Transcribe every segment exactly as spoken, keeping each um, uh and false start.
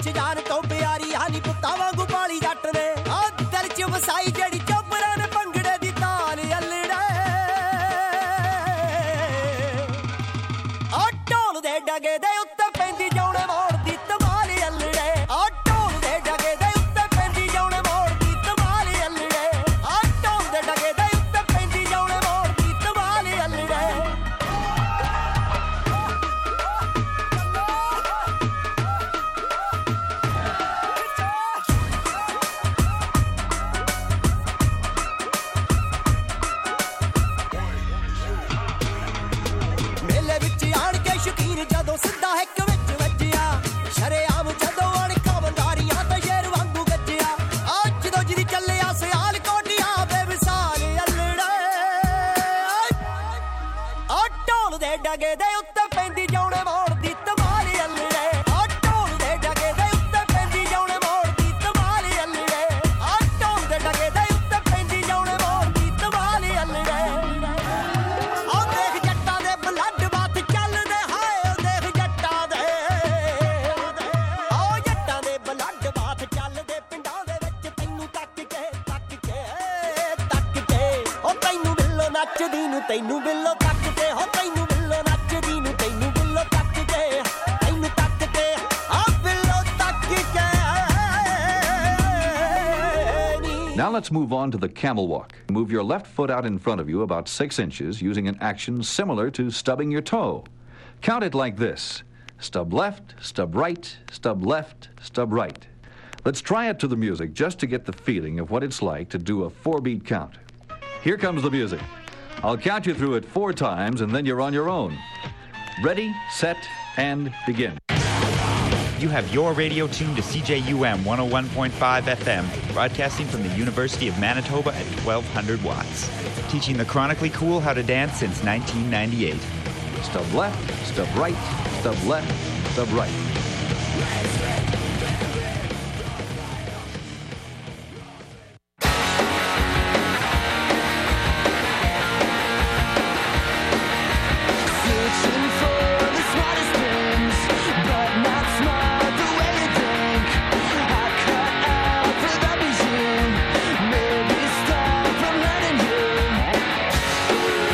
ਵਿੱਚ ਜਾਨ ਤੋਂ ਪਿਆਰੀ ਹਾਨੀ ਪੁੱਤਾਂ ਵਾਂਗੂ ਪਾਲੀ ਜੱਟ ਨੇ ਆ ਦਿਲ ਚ ਵਸਾਈ ਜਿਹੜੀ ਚੋਬਰਾਂ ਨੇ ਭੰਗੜੇ ਦੀ ਤਾਲ ਅਲੜੇ ਆ ਢੋਲ ਦੇ ਡਗੇ ਦੇ ਉੱਤੇ ਪੈਂਦੀ ਜਾਉਣੇ ਮੋੜ ਦੀ ਧਮਾਲ ਅਲੜੇ ਆ ਢੋਲ ਦੇ ਡਗੇ ਦੇ ਉੱਤੇ ਪੈਂਦੀ ਜਾਉਣੇ ਮੋੜ ਦੀ ਧਮਾਲ ਅਲੜੇ ਆ ਢੋਲ ਦੇ ਡਗੇ ਦੇ ਉੱਤੇ ਪੈਂਦੀ ਜਾਉਣੇ ਮੋੜ ਦੀ ਧਮਾਲ ਅਲੜੇ ਜਦੋਂ ਸਿੱਧਾ ਇੱਕ ਵਿੱਚ ਵੱਜਿਆ ਸ਼ਰੇਆਮ ਜਦੋਂ ਅਣਖਾਂ ਬੰਦਾਰੀਆਂ ਤੇ ਸ਼ੇਰ ਵਾਂਗੂ ਗੱਜਿਆ ਆ ਜਦੋਂ ਜਿਹਦੀ ਚੱਲਿਆ ਸਿਆਲ ਕੋਟੀਆਂ ਬੇਵਿਸਾਲ ਅਲੜੇ ਆ ਢੋਲ ਦੇ ਡਗੇ ਦੇ ਉੱਤੇ ਪੈਂਦੀ ਜਾਉਣੇ ਮੋੜ ਦੀ ਧਮਾਲ ਅਲੜੇ ਆ ਢੋਲ ਦੇ ਡਗੇ ਦੇ ਉੱਤੇ ਪੈਂਦੀ ਜਾਉਣੇ ਮੋੜ ਦੀ ਧਮਾਲ ਅਲੜੇ ਆ ਢੋਲ ਦੇ ਡਗੇ ਦੇ ਉੱਤੇ ਪੈਂਦੀ ਜਾਉਣੇ ਮੋੜ ਦੀ ਧਮਾਲ ਅਲੜੇ ਆ ਦੇਖ ਜੱਟਾਂ ਦੇ ਬਲੱਡ ਬਾਤ ਚੱਲਦੇ ਨੱਚਦੀ ਨੂੰ ਤੈਨੂੰ ਬਿੱਲੋ ਤੱਕ ਕੇ ਹੋ ਤੈਨੂੰ ਬਿੱਲੋ ਨੱਚਦੀ ਨੂੰ ਤੈਨੂੰ ਬਿੱਲੋ ਤੱਕ ਕੇ ਤੈਨੂੰ ਤੱਕ ਕੇ ਆ ਬਿੱਲੋ ਤੱਕ ਕੇ Now let's move on to the camel walk. Move your left foot out in front of you about six inches using an action similar to stubbing your toe. Count it like this. Stub left, stub right, stub left, stub right. Let's try it to the music just to get the feeling of what it's like to do a four-beat count. Here comes the music. I'll count you through it four times, and then you're on your own. Ready, set, and begin. You have your radio tuned to C J U M one oh one point five F M, broadcasting from the University of Manitoba at twelve hundred watts. Teaching the chronically cool how to dance since nineteen ninety-eight. Stub left, stub right, stub left, stub right.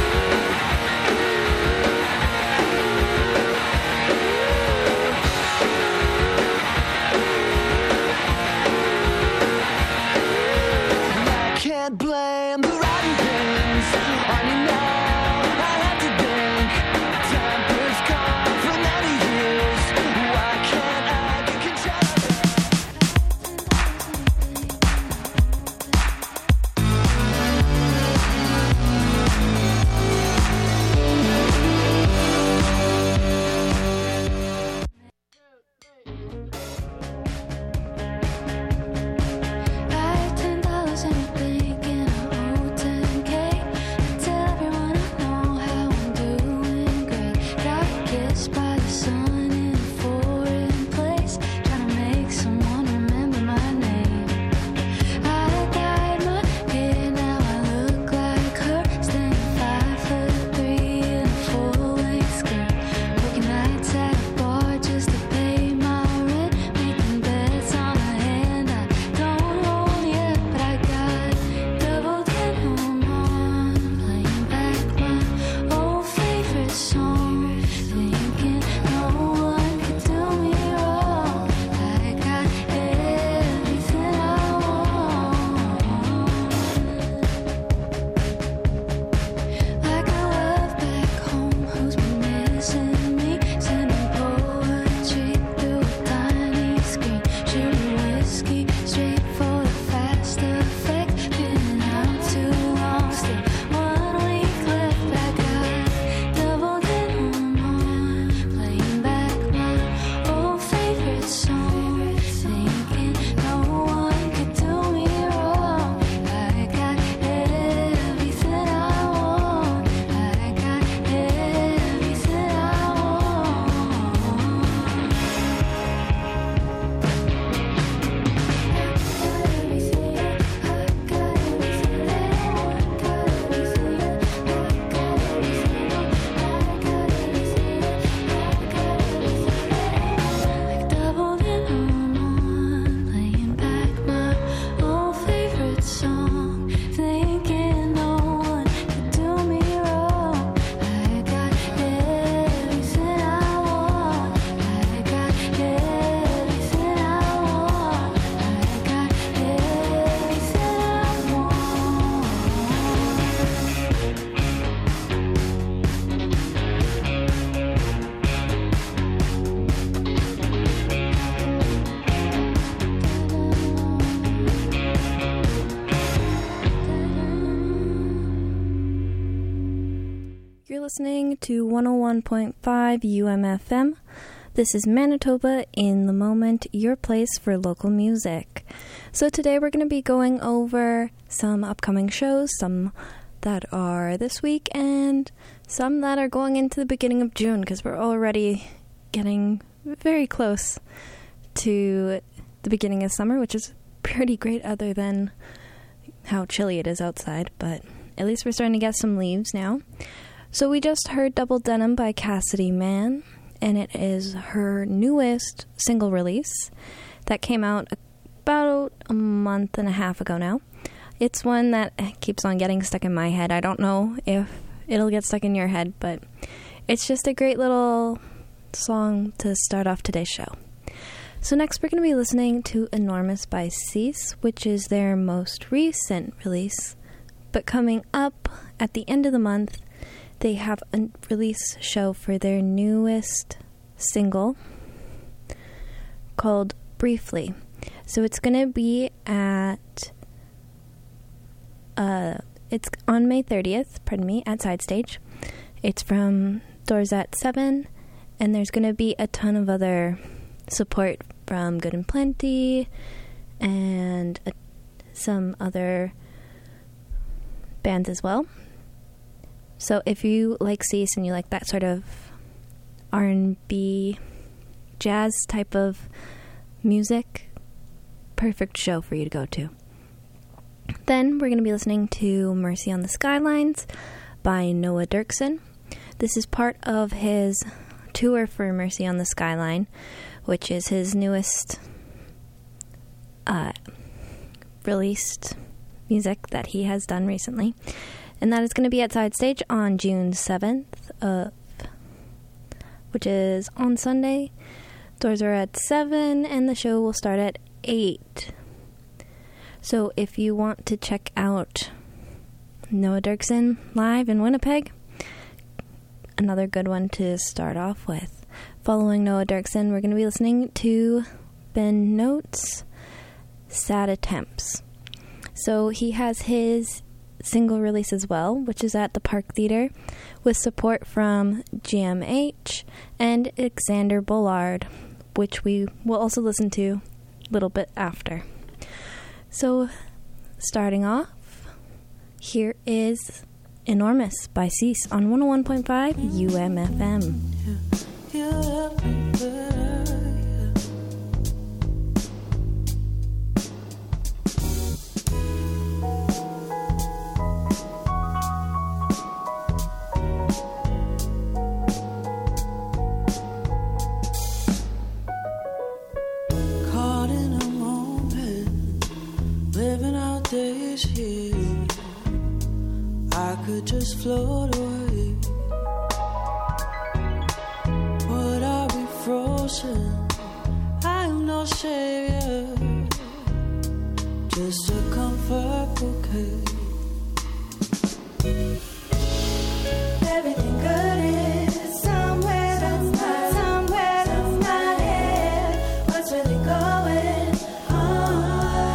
We'll be right back. listening to one oh one point five U M F M. This is Manitoba in the Moment, your place for local music. So today we're going to be going over some upcoming shows, some that are this week, and some that are going into the beginning of June, because we're already getting very close to the beginning of summer, which is pretty great other than how chilly it is outside, but at least we're starting to get some leaves now. So we just heard Double Denim by Cassidy Mann, and it is her newest single release that came out about a month and a half ago now. It's one that keeps on getting stuck in my head. I don't know if it'll get stuck in your head, but it's just a great little song to start off today's show. So next we're going to be listening to Enormous by Cease, which is their most recent release. But coming up at the end of the month, they have a release show for their newest single called Briefly. So it's going to be at, uh, it's on May thirtieth, pardon me, at Side Stage. It's from doors at seven, and there's going to be a ton of other support from Good and Plenty and uh, some other bands as well. So if you like Cease and you like that sort of R and B jazz type of music, perfect show for you to go to. Then we're going to be listening to Mercy on the Skylines by Noah Dirksen. This is part of his tour for Mercy on the Skyline, which is his newest uh, released music that he has done recently. And that is going to be at Side Stage on June seventh, uh, which is on Sunday. Doors are at seven, and the show will start at eight. So if you want to check out Noah Dirksen live in Winnipeg, another good one to start off with. Following Noah Dirksen, we're going to be listening to Ben Notes' Sad Attempts. So he has his single release as well, which is at the Park Theatre, with support from G M H and Alexander Bullard, which we will also listen to a little bit after. So, starting off, here is Enormous by Cease on one oh one point five U M F M. Yeah, yeah. Days here, I could just float away. But are we frozen? I am no savior, just a comfort bouquet. Everything good is somewhere that's not, somewhere that's not here. What's really going on?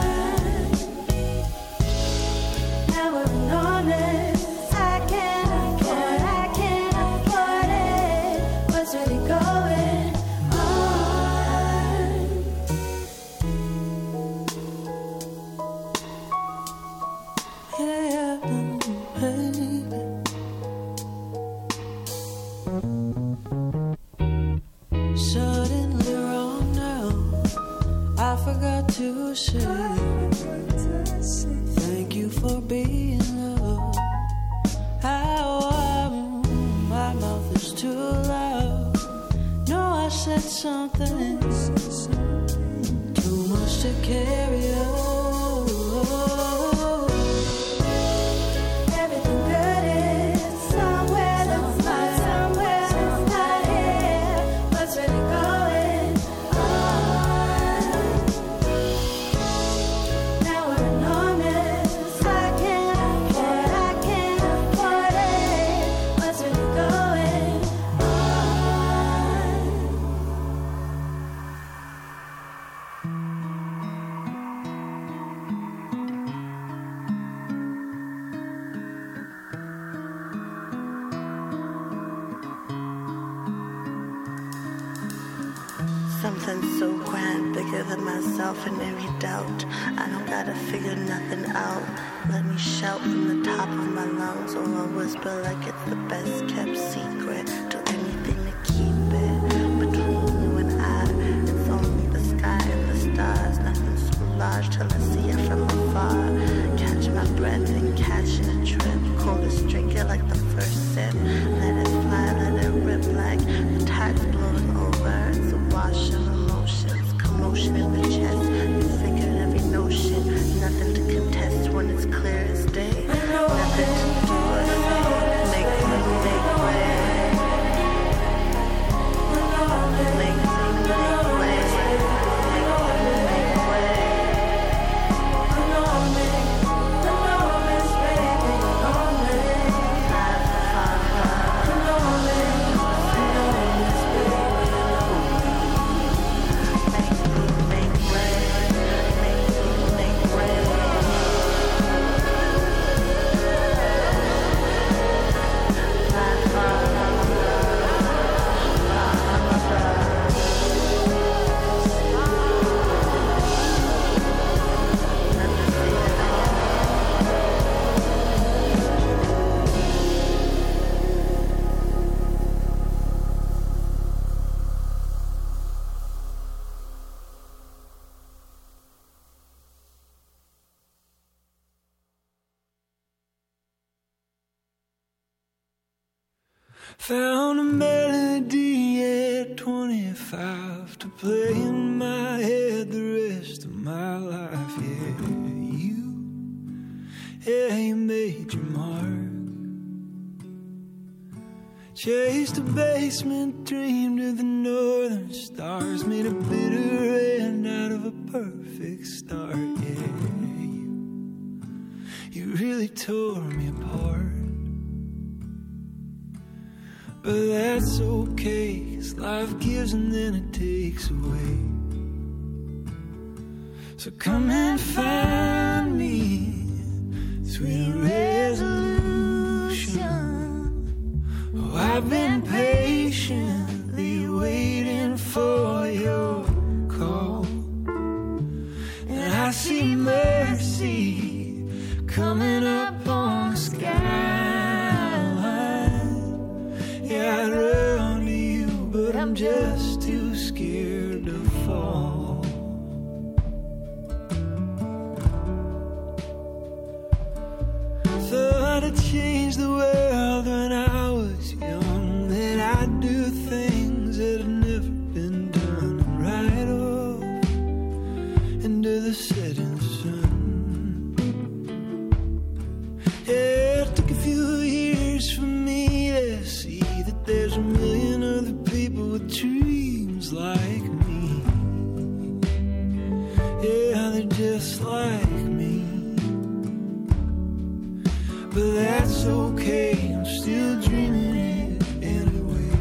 To say thank you for being loved. How um, my mouth is too loud. No, I said something too much to carry on. Everything good is somewhere that's not, somewhere that's not here. What's really going on? Now we're enormous. I can't afford, I can't afford it. What's really going on? something so grand, bigger than myself and every doubt. I don't gotta figure nothing out. Let me shout from the top of my lungs, or I'll whisper like it's the best kept secret. Do anything to keep it between you and I. It's only the sky and the stars, nothing so large till I see it from afar. Catch my breath and catch in a trip. Coldest drink it like the first sip. Let it fly, let it rip like the tide's blowing over. It's a wash of emotions, commotion in the chest. You figured every notion, nothing to contest when it's clear as day. Nothing to do or say. Make me make way. Make me make way. Make me make way. Found a melody at twenty-five to play in my head the rest of my life. Yeah, you, yeah, you made your mark. Chased a basement, dreamed of the northern stars, made a bitter end out of a perfect start. Yeah, you, you really tore me apart. But that's okay, 'cause life gives and then it takes away. So come and find me, sweet resolution. Oh, I've been patiently waiting for your call, and I see mercy coming up on the sky. I'd run to you, but I'm just too scared to fall. Thought I'd change the world when I was young, that I'd do things that had never been done, and ride off into the setting sun. Yeah, it took a few years for me to see that there's a million other people with dreams like me. Yeah, they're just like me. But that's okay, I'm still dreaming it anyway.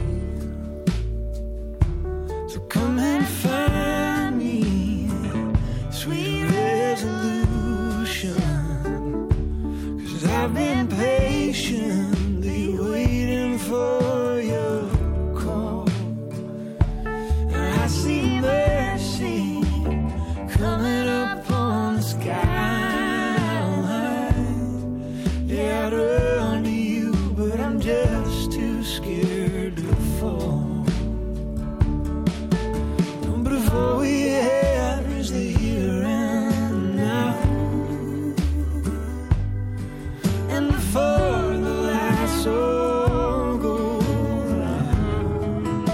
So come and find me, sweet resolution. 'Cause I've been patiently waiting for your call, and I see mercy coming up on the skyline. Yeah, I'd run to you, but I'm just too scared to fall. But if all we have is the here and now, and before the last soul goes round,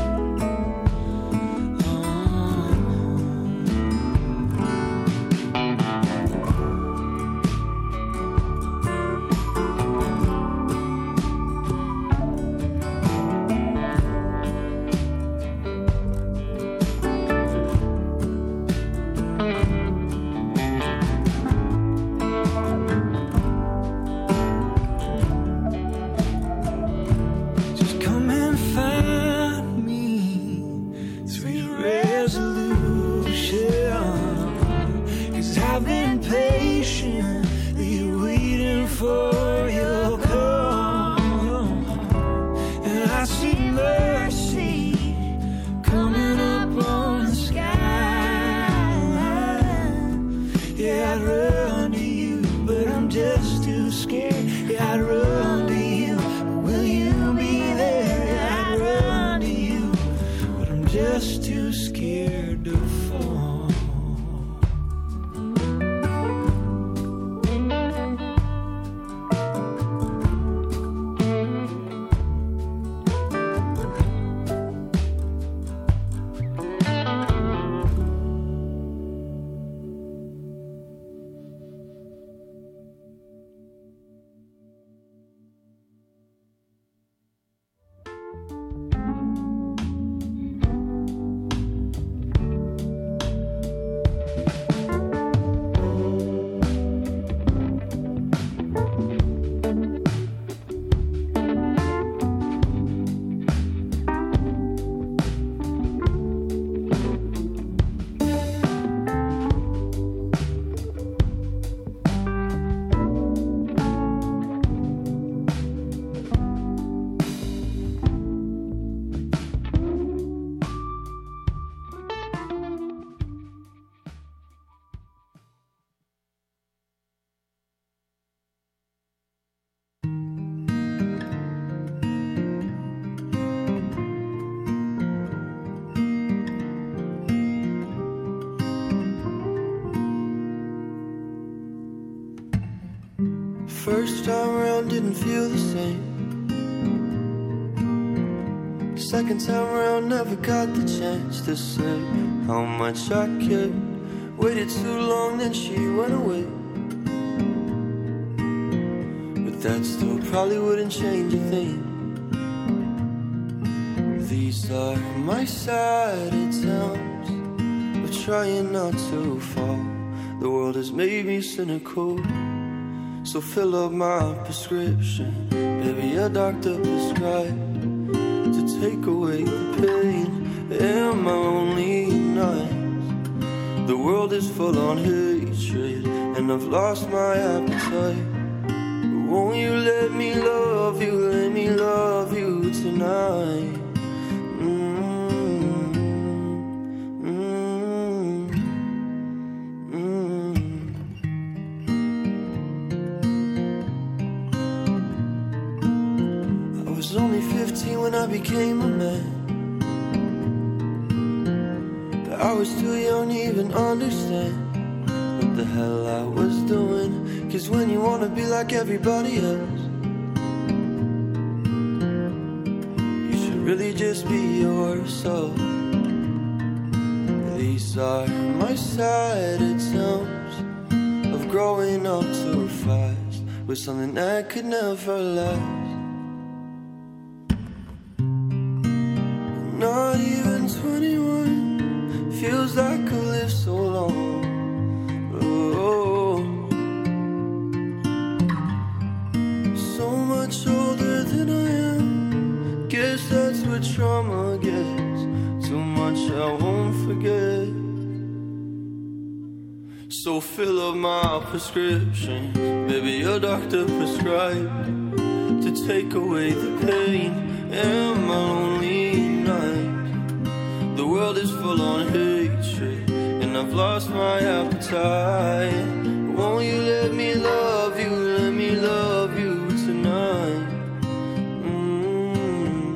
just come and find me, sweet resolution. 'Cause I've been patiently waiting for your call, and I see mercy coming up on the sky. I'd run to you, but I'm just too scared. Yeah, I'd run to you, but will you be there? Yeah, I'd run to you, but I'm just too scared to fall. First time around didn't feel the same. Second time around never got the chance to say how much I cared. Waited too long, then she went away. But that still probably wouldn't change a thing. These are my sided times, but trying not to fall. The world has made me cynical, so fill up my prescription. Baby, a doctor prescribed to take away the pain in my lonely nights. The world is full on hatred, and I've lost my appetite. But won't you let me love you, let me love you tonight? When I became a man, but I was too young to even understand what the hell I was doing. Cause when you wanna be like everybody else, you should really just be yourself. These are my sided times of growing up too fast with something that could never last. Not even twenty-one, feels like I lived so long. Oh, so much older than I am. Guess that's what trauma gets. Too much I won't forget. So fill up my prescription. Baby, your doctor prescribed to take away the pain and my lonely. The world is full on hatred, and I've lost my appetite. Won't you let me love you, let me love you tonight? Mm-hmm.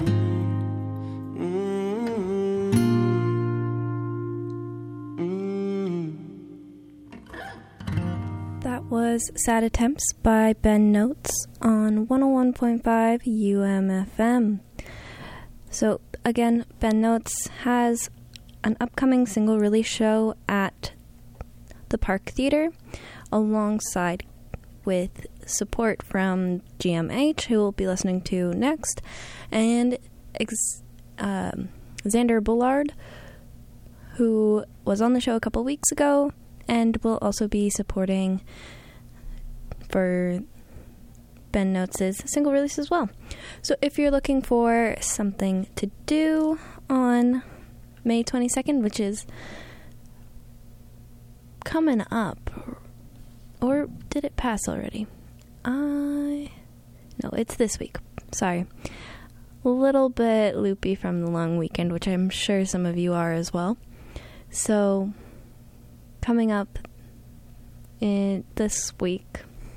Mm-hmm. That was Sad Attempts by Ben Notes on one oh one point five U M F M. So again, Ben Notes has an upcoming single release show at the Park Theater alongside with support from G M H, who we'll be listening to next, and ex- um, Xander Bullard, who was on the show a couple weeks ago and will also be supporting for Ben Notes' single release as well. So if you're looking for something to do on May twenty-second, which is coming up, or did it pass already? I... No, it's this week. Sorry. A little bit loopy from the long weekend, which I'm sure some of you are as well. So, coming up in this week,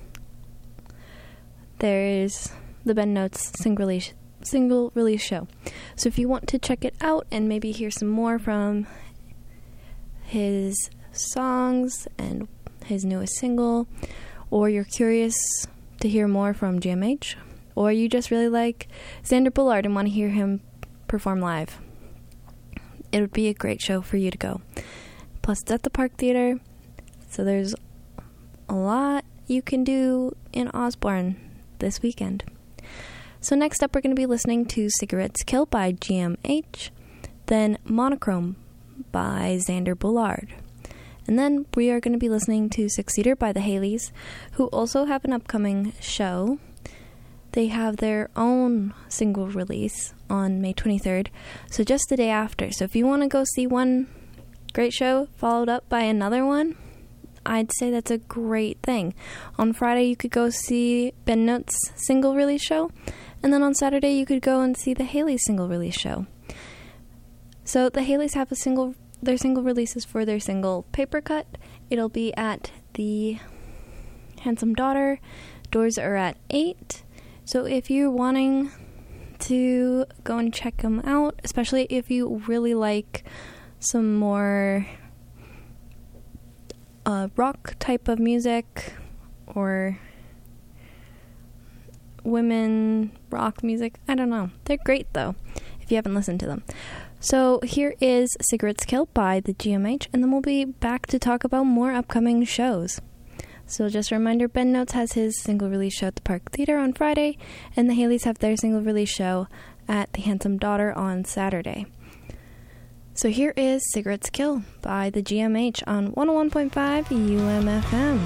there is the Ben Notes single release, single release show. So if you want to check it out and maybe hear some more from his songs and his newest single, or you're curious to hear more from G M H, or you just really like Xander Bullard and want to hear him perform live, it would be a great show for you to go. Plus, it's at the Park Theater, so there's a lot you can do in Osborne this weekend. So next up, we're going to be listening to Cigarettes Kill by G M H, then Monochrome by Xander Bullard. And then we are going to be listening to Six Seater by the Haleys, who also have an upcoming show. They have their own single release on May twenty-third, so just the day after. So if you want to go see one great show followed up by another one, I'd say that's a great thing. On Friday, you could go see Ben Notes' single release show, and then on Saturday, you could go and see the Haleys single release show. So the Haleys have a single, their single releases for their single Paper Cut. It'll be at the Handsome Daughter. Doors are at eight. So if you're wanting to go and check them out, especially if you really like some more uh, rock type of music or women rock music, I don't know. They're great though, if you haven't listened to them. So here is Cigarettes Kill by the G M H, and then we'll be back to talk about more upcoming shows. So just a reminder, Ben Notes has his single release show at the Park Theater on Friday, and the Haleys have their single release show at the Handsome Daughter on Saturday. So here is Cigarettes Kill by the G M H on one oh one point five U M F M.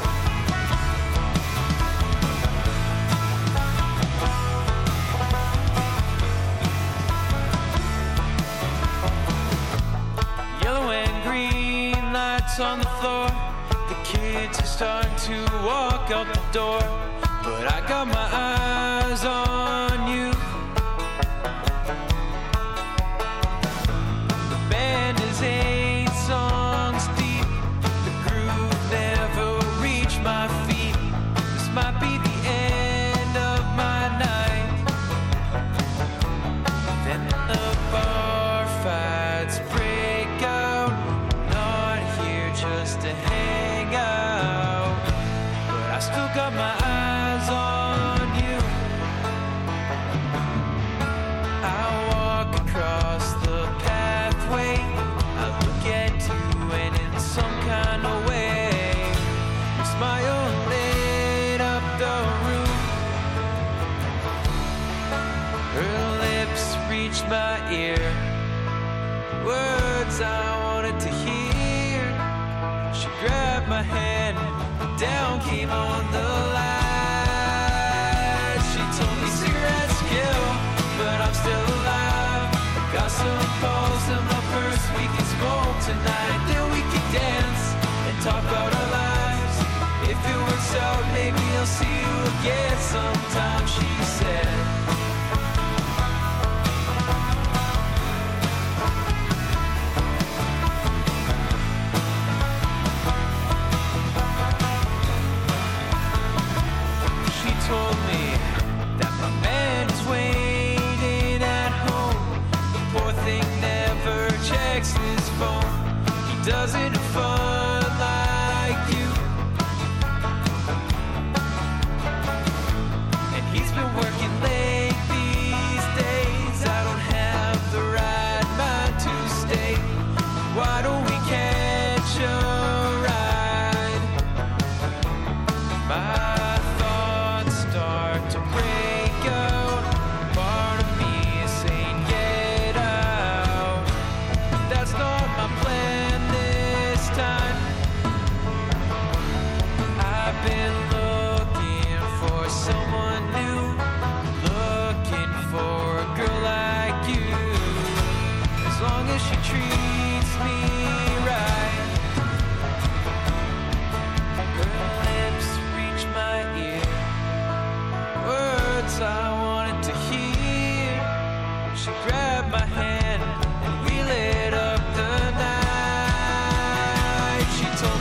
Yellow and green lights on the floor. The kids are starting to walk out the door, but I got my eyes on you. The band is eight songs deep. The groove never reached my feet. This might be the end of my night. Then the bar fights break out. Not here just to hang out, but I still got my eyes on you. I walk across the pathway. I look at you, and in some kind of way, your smile lit up the room. Her lips reached my ear, words I wanted to hear. She grabbed my hand, down came on the light. She told me cigarettes kill, but I'm still alive. Got some balls in my purse, we can smoke tonight. Then we can dance and talk about our lives. If it works out, maybe I'll see you again sometime, she said.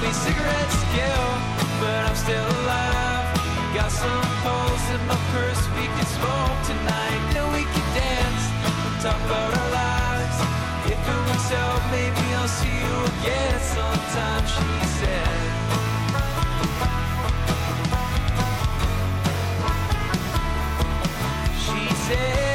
me cigarettes kill, but I'm still alive. Got some holes in my purse, we can smoke tonight. Then we can dance and talk about our lives. If it works out, maybe I'll see you again sometime, she said. She said.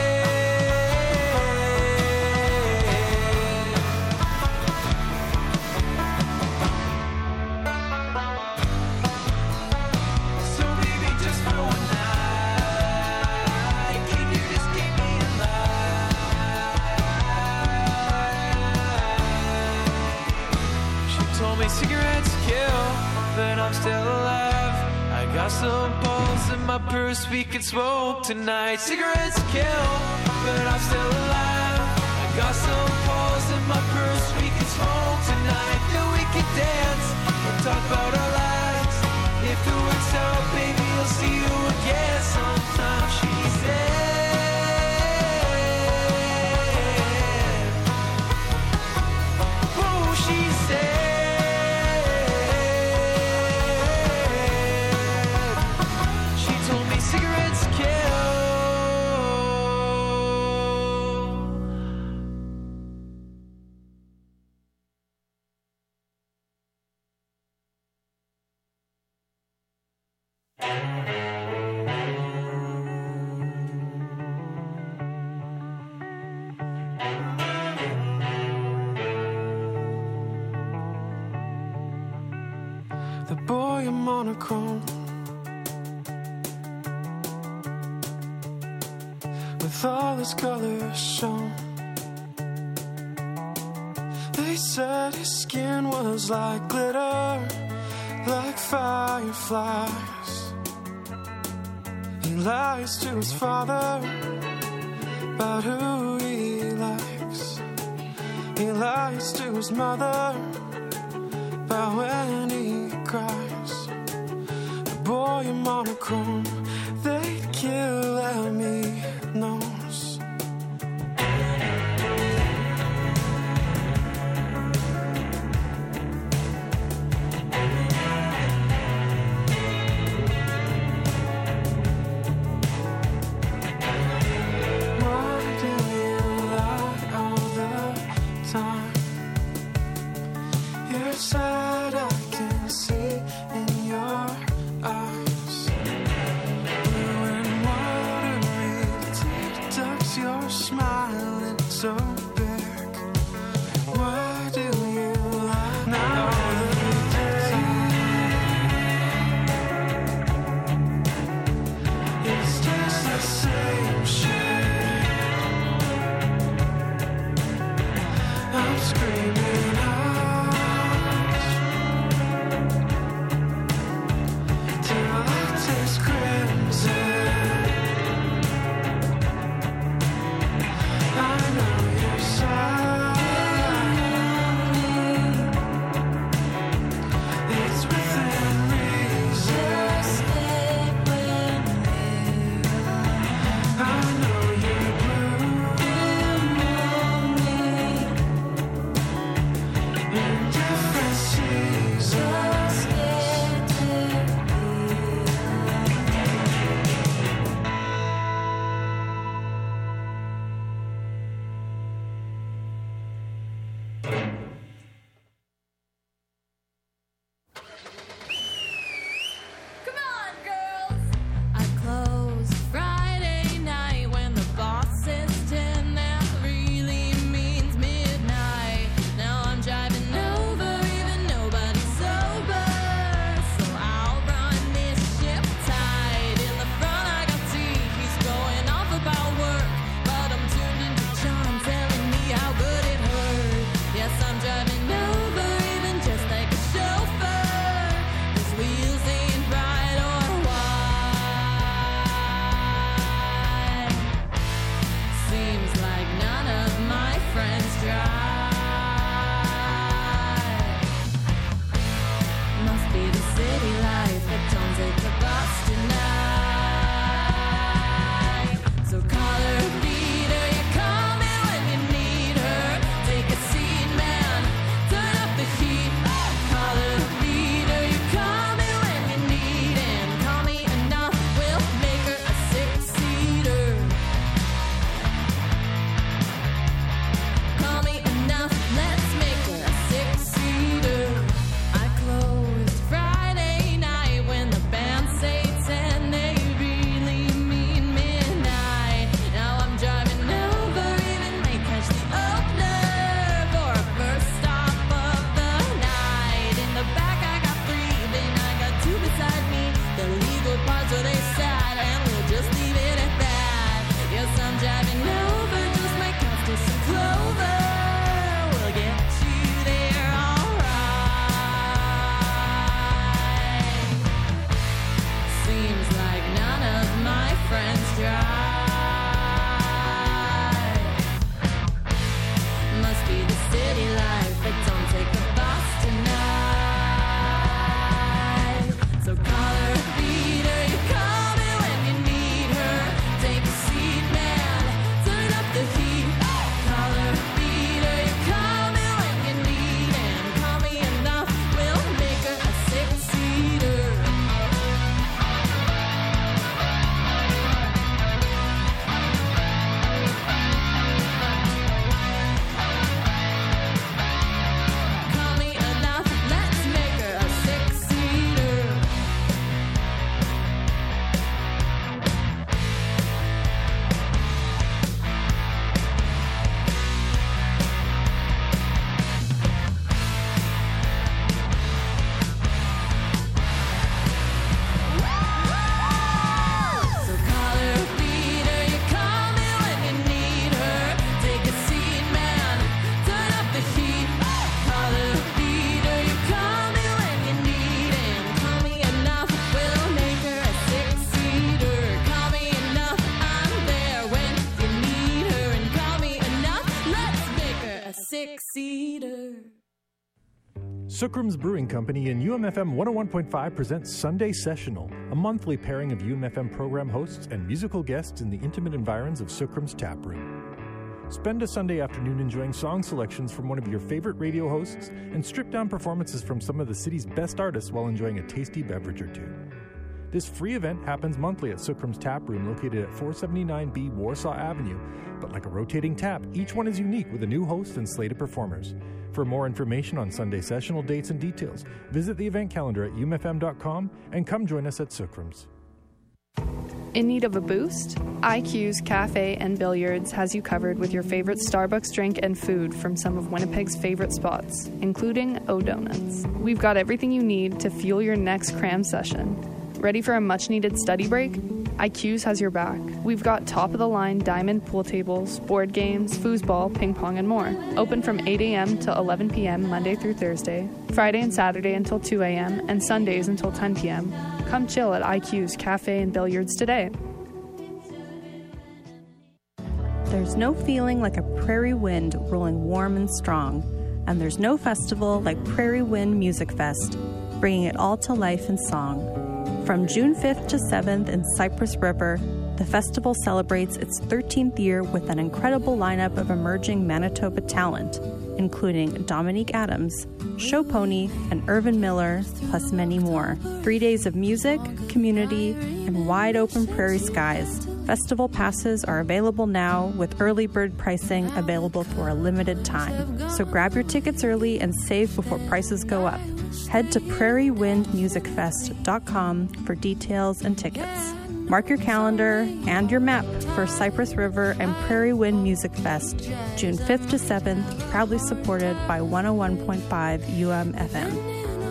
Cigarettes kill, but I'm still alive. I got some balls in my purse, we can smoke tonight. Cigarettes kill, but I'm still alive. I got some balls in my purse, we can smoke tonight. Then we can dance and talk about our lives. If it works out, baby, I'll see you again sometime, she said. Oh, she said. The boy in monochrome, with all his colors shown. They said his skin was like glitter, like fireflies. He lies to his father about who he likes. He lies to his mother about when he cries. The boy in monochrome, they'd kill at me nose. Why do you lie all the time? You're sad, I can see in your eyes. Blue and watery teardrops, you're smiling so big. Why do you lie now all the time? It's just the same shit. I'm screaming out till I taste crimson. I know you're sad. It's within reason. I know you're blue in different seasons. Come on, girls! I close Friday night when the boss says ten. That really means midnight. Now I'm driving over, even nobody's sober. So I'll run this ship tight. In the front, I got T. He's going off about work, but I'm tuned into John telling me how good it hurt. Yes, I'm driving over, even just like a chauffeur. His wheels ain't right or wide. Seems like none of my friends drive. Must be the city life that don't take the bus tonight. So call her Peter, you call me when you need her. Take a seat, man, turn up the heat. Call her Peter. Sookrum's Brewing Company and U M F M one oh one point five presents Sunday Sessional, a monthly pairing of U M F M program hosts and musical guests in the intimate environs of Sookrum's Tap Room. Spend a Sunday afternoon enjoying song selections from one of your favorite radio hosts and stripped-down performances from some of the city's best artists while enjoying a tasty beverage or two. This free event happens monthly at Sookrum's Tap Room located at four seventy-nine B Warsaw Avenue, but like a rotating tap, each one is unique with a new host and slate of performers. For more information on Sunday Sessional dates and details, visit the event calendar at u m f m dot com and come join us at Sookrum's. In need of a boost? I Q's Cafe and Billiards has you covered with your favorite Starbucks drink and food from some of Winnipeg's favorite spots, including O-Donuts. We've got everything you need to fuel your next cram session. Ready for a much-needed study break? I Q's has your back. We've got top-of-the-line diamond pool tables, board games, foosball, ping pong, and more. Open from eight a.m. to eleven p.m. Monday through Thursday, Friday and Saturday until two a.m., and Sundays until ten p.m. Come chill at I Q's Cafe and Billiards today. There's no feeling like a prairie wind rolling warm and strong, and there's no festival like Prairie Wind Music Fest, bringing it all to life in song. From June fifth to seventh in Cypress River, the festival celebrates its thirteenth year with an incredible lineup of emerging Manitoba talent, including Dominique Adams, Show Pony, and Irvin Miller, plus many more. Three days of music, community, and wide-open prairie skies. Festival passes are available now with early bird pricing available for a limited time. So grab your tickets early and save before prices go up. Head to prairie wind music fest dot com for details and tickets. Mark your calendar and your map for Cypress River and Prairie Wind Music Fest, June fifth to seventh, proudly supported by one oh one point five U M F M.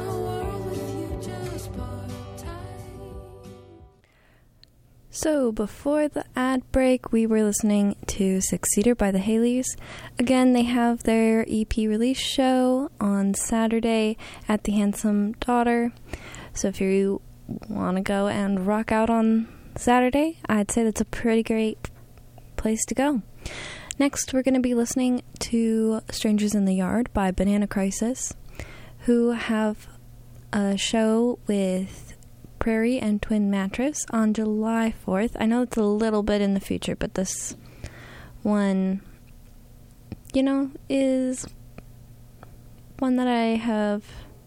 So before the ad break, we were listening to Six Seater by the Haleys. Again, they have their E P release show on Saturday at the Handsome Daughter. So if you want to go and rock out on Saturday, I'd say that's a pretty great place to go. Next, we're going to be listening to Strangers in the Yard by Banana Crisis, who have a show with Prairie and Twin Mattress on July fourth. I know it's a little bit in the future, but this one, you know, is one that I have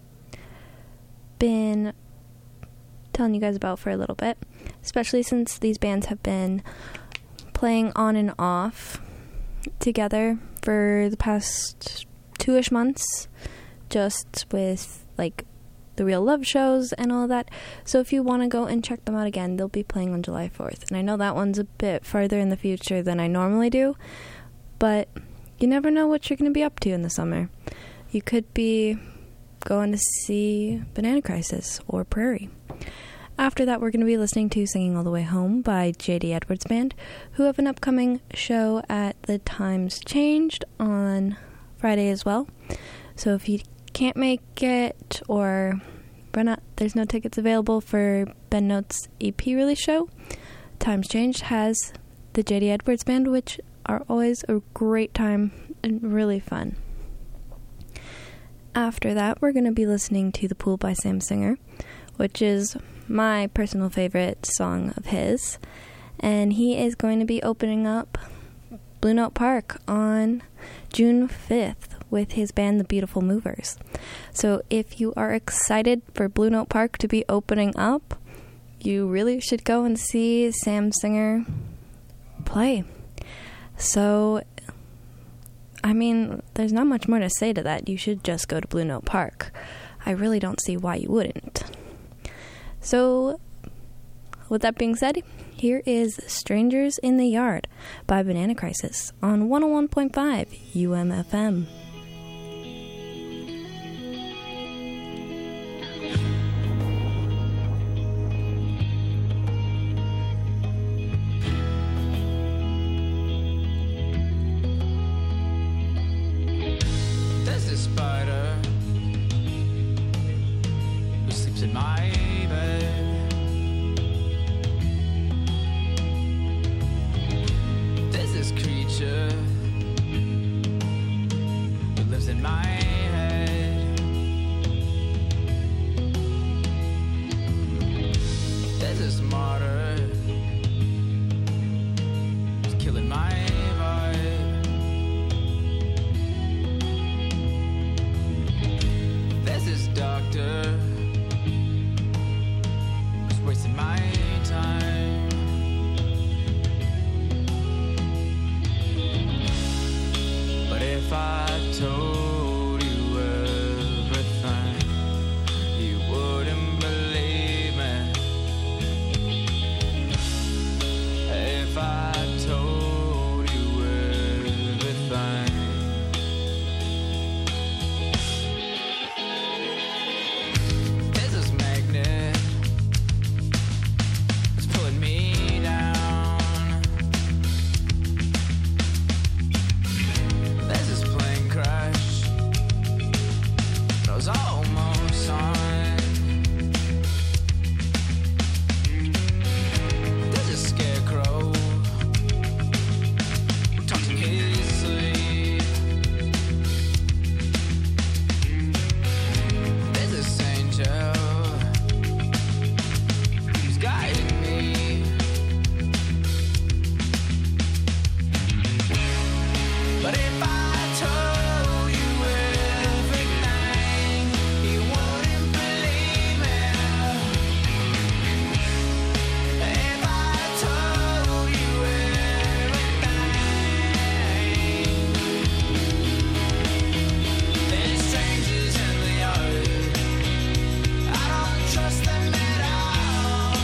been telling you guys about for a little bit, especially since these bands have been playing on and off together for the past two-ish months, just with, like, the Real Love shows and all that. So if you want to go and check them out again, they'll be playing on July fourth. And I know that one's a bit farther in the future than I normally do, but you never know what you're going to be up to in the summer. You could be going to see Banana Crisis or Prairie. After that, we're going to be listening to Singing All the Way Home by J D Edwards Band, who have an upcoming show at the Times Changed on Friday as well. So if you can't make it or run out, there's no tickets available for Ben Note's E P release show, Times Changed has the J D Edwards Band, which are always a great time and really fun. After that, we're going to be listening to The Pool by Sam Singer, which is my personal favorite song of his, and he is going to be opening up Blue Note Park on June fifth with his band The Beautiful Movers. So if you are excited for Blue Note Park to be opening up, you really should go and see Sam Singer play. So, I mean, there's not much more to say to that. You should just go to Blue Note Park. I really don't see why you wouldn't. So, with that being said, here is Strangers in the Yard by Banana Crisis on one oh one point five U M F M. There's this spider who sleeps in my bed. There's this creature who lives in my head. this martyr who's killing my vibe. There's this doctor who's wasting my time. But if I told you everything, you wouldn't believe me. If I told you everything. There's this magnet that's pulling me down. There's this plane crash that I was almost on. There's a scarecrow who talks in his sleep. There's this angel who's guiding me. But if I told you everything, you wouldn't believe me. If I told you everything, there's strangers in the yard, I don't trust them at all.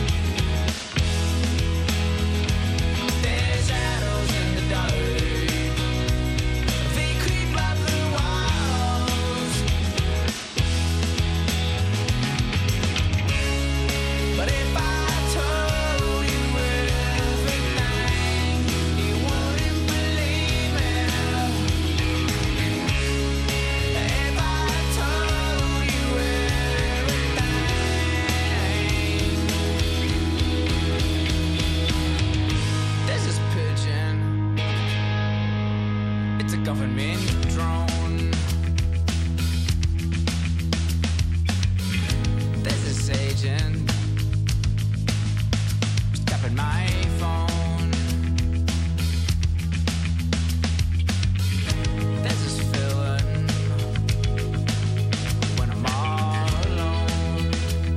There's shadows in the dark, they creep up the walls. But if I told you everything, you wouldn't believe me. If I told you everything. There's this pigeon, it's a government drone. There's this agent who's tapping my phone. There's this feeling when I'm all alone.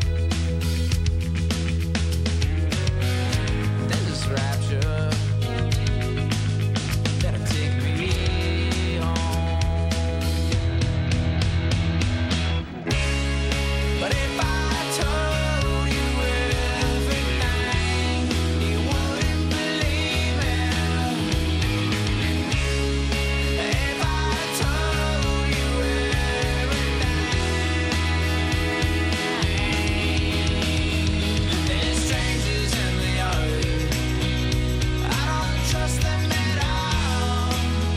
There's this rapture that'll take me home. But if I told you everything, you wouldn't believe me. If I told you everything, there's strangers in the yard, I don't trust them at all.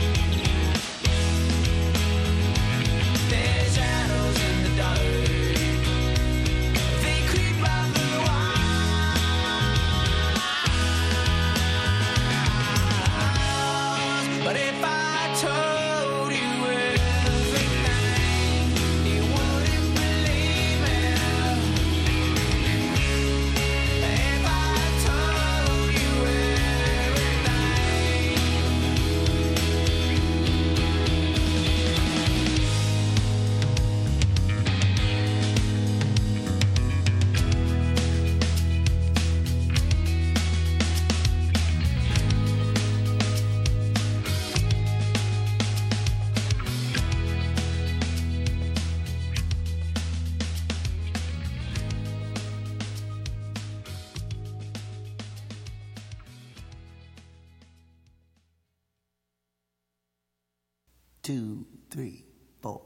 There's shadows in the dark, they creep up the walls. But if I told you everything, you wouldn't believe me. If I told you two, three, four.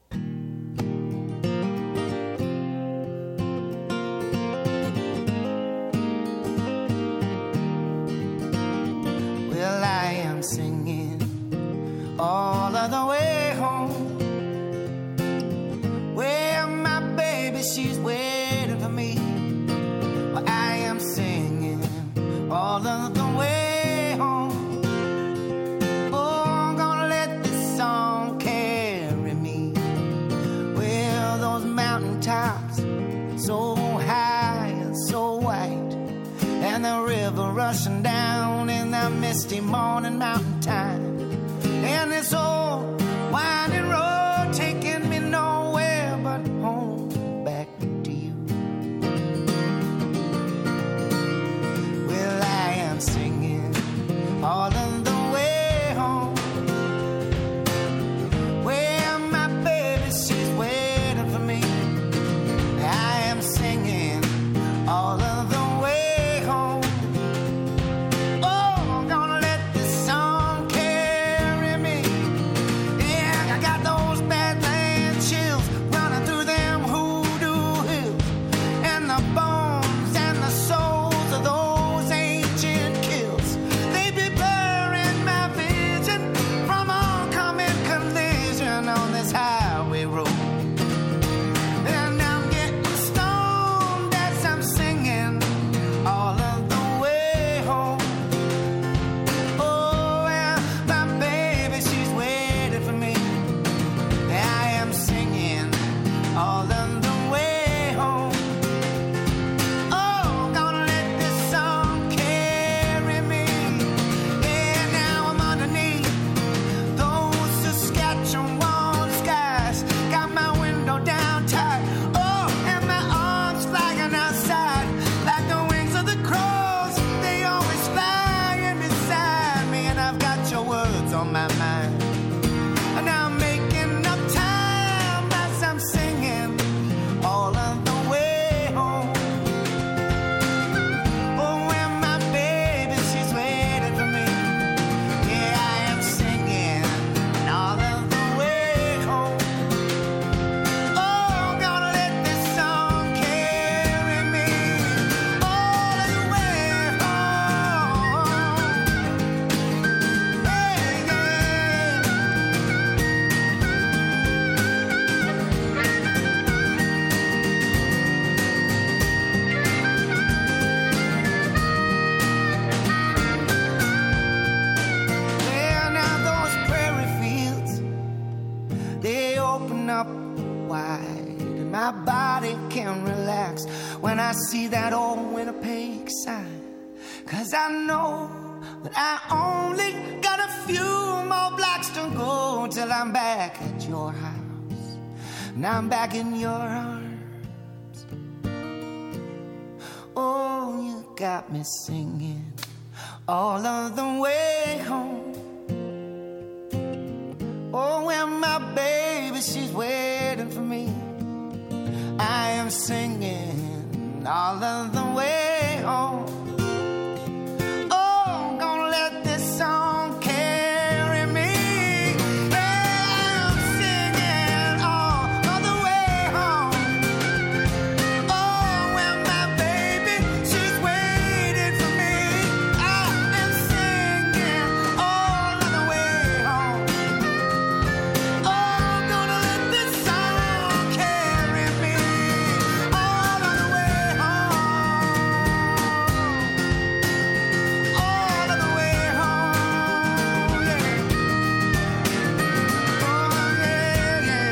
Well, I am singing all of the way home. Where my baby, she's waiting for me. Well, I am singing all of the way home. Oh, I'm gonna let this song carry me. Well, those mountaintops so high and so white, rushing down in that misty morning mountain time. And this old winding road taking me nowhere but home, back to you. Well, I am singing all of the way home, where my baby, she's waiting for me. I am singing all of the way home. Oh, I'm gonna let this song carry me. Yeah, I got those Badlands chills running through them hoodoo hills, and the bones and the souls of those ancient kills, they be blurring my vision from oncoming collision on this highway road. And I'm getting stoned as I'm singing all of the way home. Oh, yeah, my baby, she's waiting for me. I am singing all of the way home. Oh, I'm gonna let this song carry me. Yeah, now I'm underneath those Saskatchewan skies. Got my window down tight. Oh, and my arms flagging outside like the wings of the crows. They always flying beside me, and I've got your words on my mind. And I'm making up time as I'm singing all of the way home. Oh, when my baby, she's waiting for me. Yeah, I am singing all of the way home. Oh, I'm gonna let this song carry me all of the way home. Yeah, Well, now those prairie fields, they open up wide, and my body can relax when I see that old Winnipeg sign. 'Cause I know that I only got a few more blocks to go till I'm back at your house, and I'm back in your arms. Oh, you got me singing all of the way home. Oh, when my baby, she's waiting for me. I am singing all of the way home. Oh, I'm gonna let this song carry me. Yeah, I'm singing all of the way home. Oh, when my baby, she's waiting for me. I am singing all of the way home. Oh, I'm gonna let this song carry me all of the way home. All of the way home, yeah. Oh, yeah, yeah.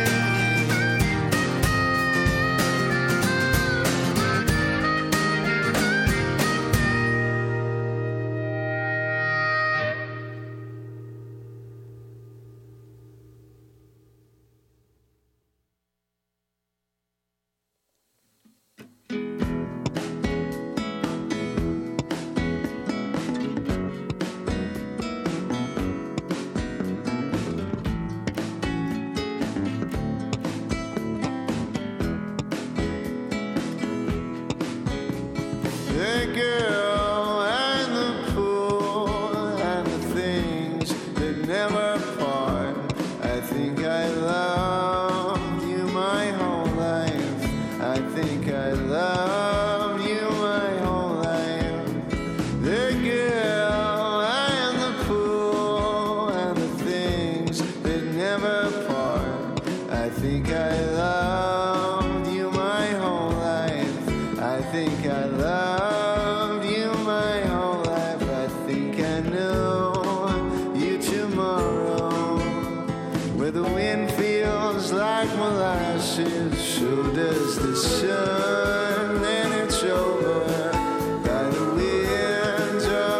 The girl and the pool and the things that never part. I think I loved you my whole life. I think I loved you my whole life. The girl and the pool and the things that never part. I think I loved you my whole life. I think I loved you my whole life. I think I know you tomorrow. Where the wind feels like molasses, so does the sun, and it's over by the winds of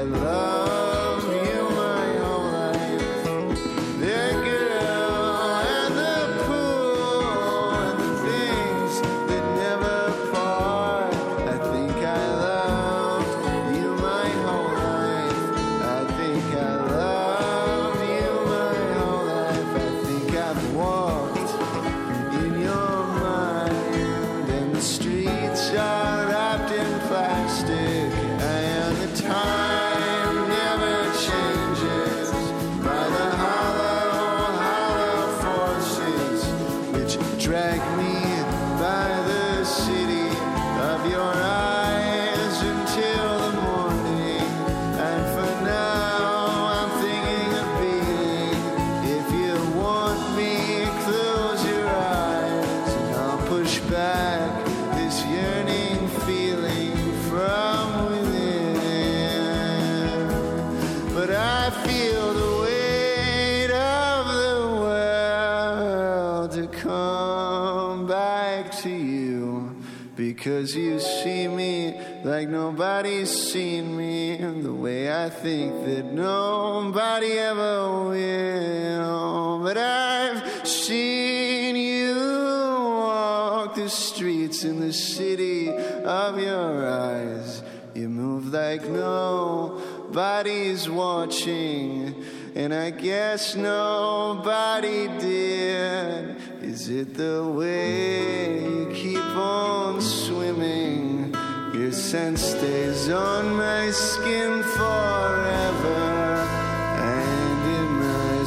I love you my whole life. That girl and the pool and the things that never part. I think I loved you my whole life. I think I love you my whole life. I think I've walked in your mind, and the streets are wrapped in plastic, and the time never changes by the hollow, hollow forces which drag me by the city of your eyes until the morning. And for now I'm thinking of being. If you want me, close your eyes and I'll push back this yearning feeling from within. But I feel the weight of the world to come back to you, because you see me like nobody's seen me, the way I think that nobody ever will. But I've seen you walk the streets in the city of your eyes. You move like nobody's watching, and I guess nobody did. Is it the way you keep on swimming? Your scent stays on my skin forever and in my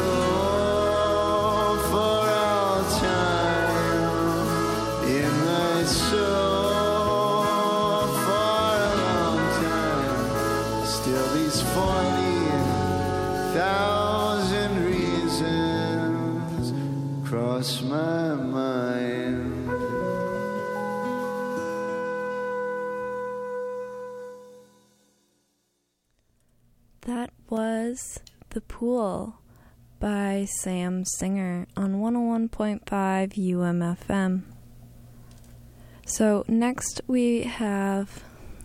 soul for all time. In my soul for a long time. Still these forty thousand reasons cross my mind. That was The Pool by Sam Singer on one oh one point five U M F M. So next we have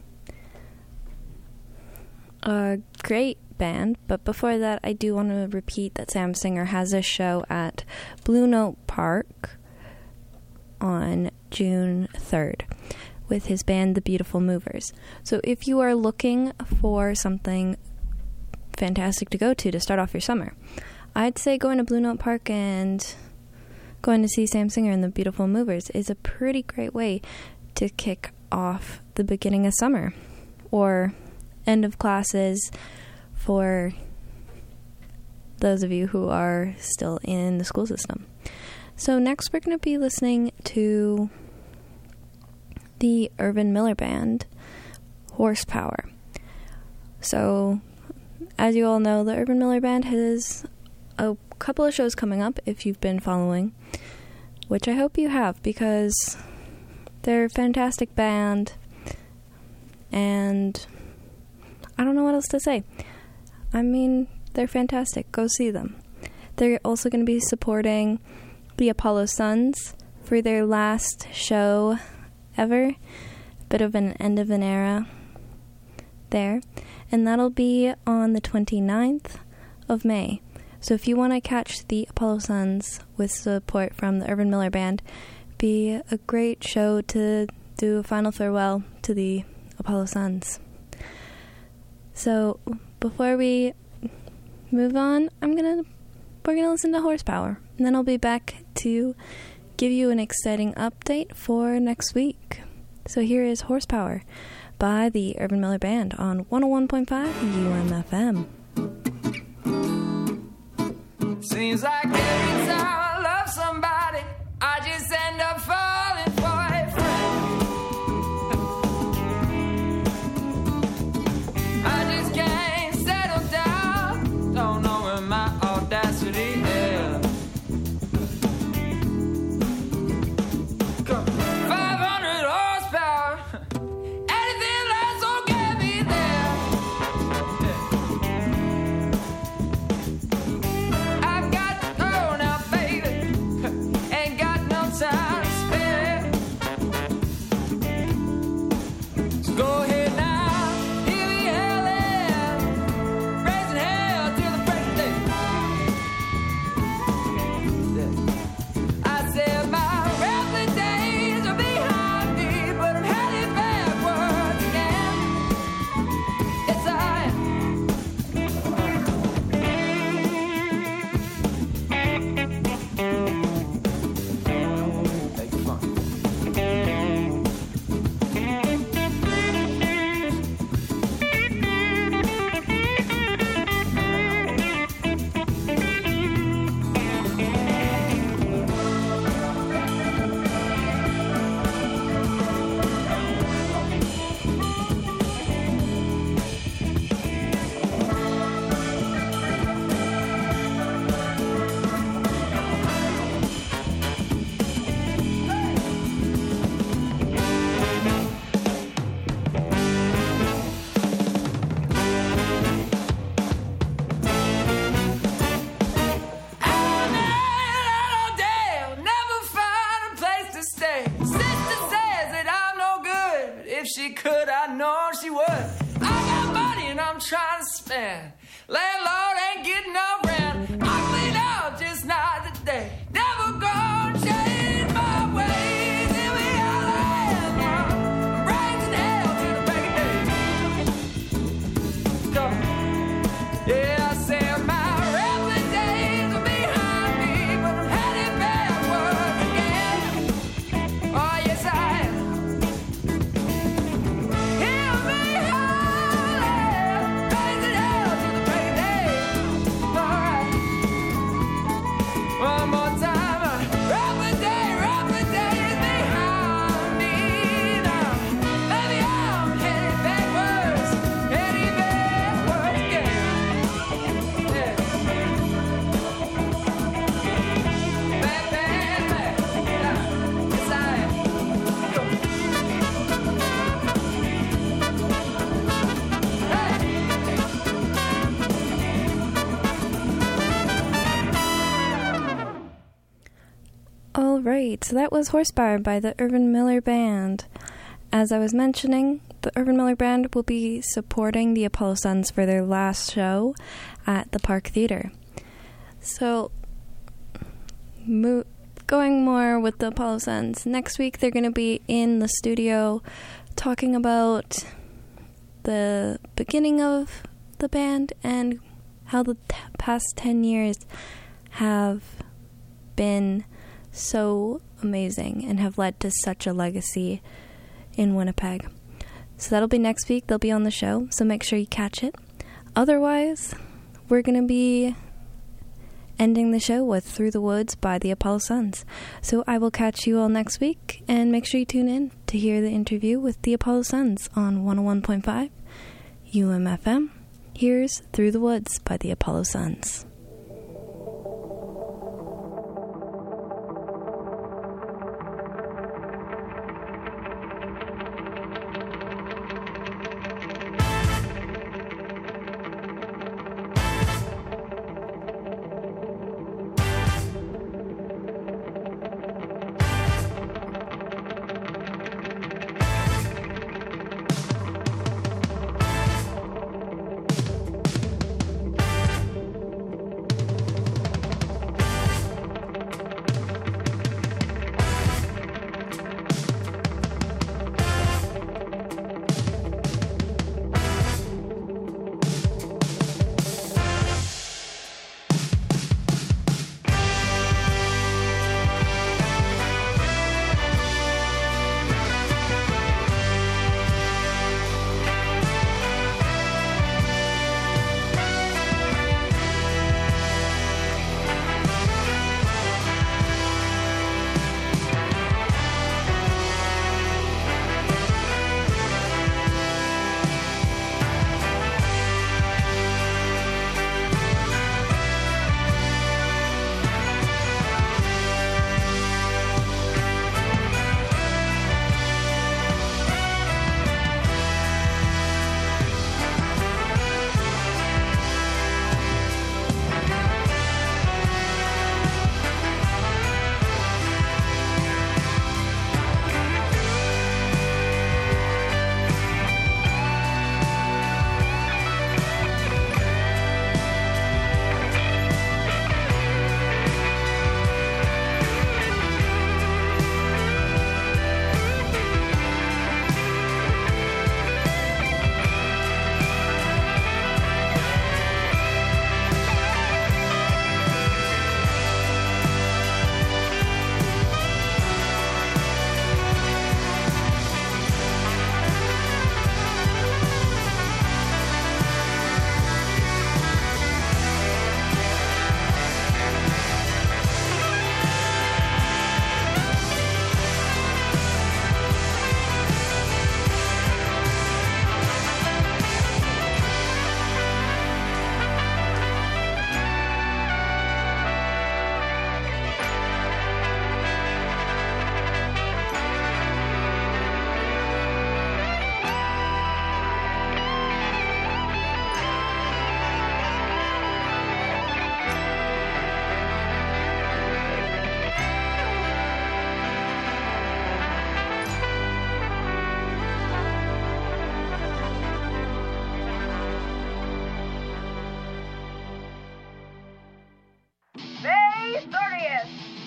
a great band, but before that I do want to repeat that Sam Singer has a show at Blue Note Park on June third with his band The Beautiful Movers. So if you are looking for something fantastic to go to to start off your summer, I'd say going to Blue Note Park and going to see Sam Singer and The Beautiful Movers is a pretty great way to kick off the beginning of summer or end of classes for those of you who are still in the school system. So next we're going to be listening to the Irvin Miller Band, Horsepower. So as you all know, the Irvin Miller Band has a couple of shows coming up if you've been following, which I hope you have, because they're a fantastic band, and I don't know what else to say. I mean, they're fantastic. Go see them. They're also going to be supporting the Apollo Suns for their last show ever. Bit of an end of an era there. And that'll be on the twenty-ninth of May. So if you want to catch the Apollo Suns with support from the Irvin Miller Band, be a great show to do a final farewell to the Apollo Suns. So before we move on, I'm gonna we're gonna listen to Horsepower, and then I'll be back to give you an exciting update for next week. So here is Horsepower by the Irvin Miller Band on one oh one point five U M F M. Seems like every time I love somebody, I just end up falling for a friend. I just can't settle down, don't know where my audacity is. Come, five hundred horsepower, anything less will get me there. I've got to go now, baby. I'm trying to spend. Landlord ain't getting no rent. I clean out just not today. Never gonna change my ways. Here we are, landlord. I'm raising hell to the break of day. Come on. Yeah, I say my rebel days are behind me, but I'm headed backward again. Oh, yes, I am. Hear me howling, raising hell to the break of day. All right. One more time. Rebel day, rebel days behind me now. Maybe I'm headed backwards, heading backwards again. All right, so that was Horsepower by the Irvin Miller Band. As I was mentioning, the Irvin Miller Band will be supporting the Apollo Suns for their last show at the Park Theater. So, mo- going more with the Apollo Suns, next week they're going to be in the studio talking about the beginning of the band and how the t- past ten years have been so amazing and have led to such a legacy in Winnipeg. So that'll be next week. They'll be on the show, so make sure you catch it. Otherwise, we're going to be ending the show with Through the Woods by the Apollo Suns. So I will catch you all next week, and make sure you tune in to hear the interview with the Apollo Suns on one oh one point five U M F M. Here's Through the Woods by the Apollo Suns.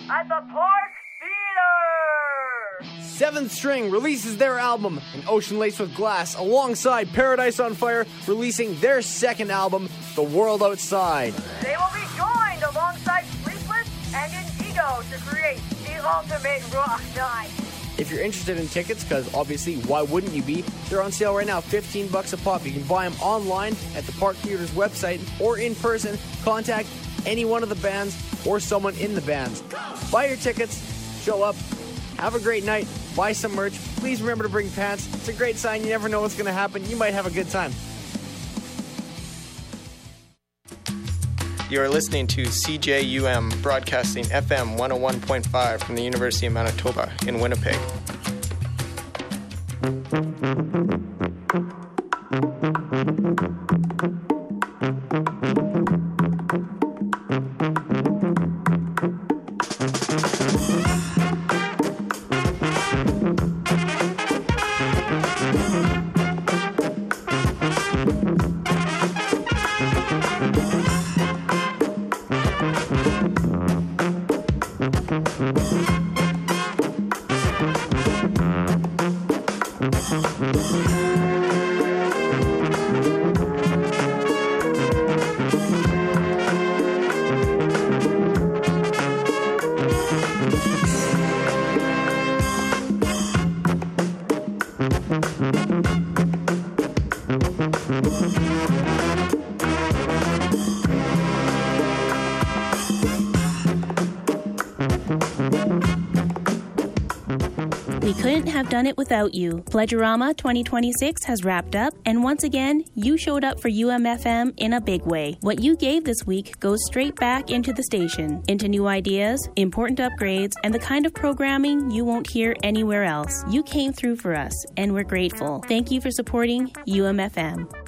at the Park Theater! Seventh String releases their album, An Ocean Laced with Glass, alongside Paradise on Fire, releasing their second album, The World Outside. They will be joined alongside Sleepless and Indigo to create the ultimate rock night. If you're interested in tickets, because obviously, why wouldn't you be? They're on sale right now, fifteen bucks a pop. You can buy them online at the Park Theater's website or in person. Contact any one of the bands or someone in the bands. Buy your tickets, show up, have a great night, buy some merch. Please remember to bring pants. It's a great sign. You never know what's going to happen. You might have a good time. You are listening to C J U M, broadcasting F M one oh one point five from the University of Manitoba in Winnipeg. We couldn't have done it without you. Pledgerama twenty twenty-six has wrapped up, and once again, you showed up for U M F M in a big way. What you gave this week goes straight back into the station, into new ideas, important upgrades, and the kind of programming you won't hear anywhere else. You came through for us, and we're grateful. Thank you for supporting U M F M.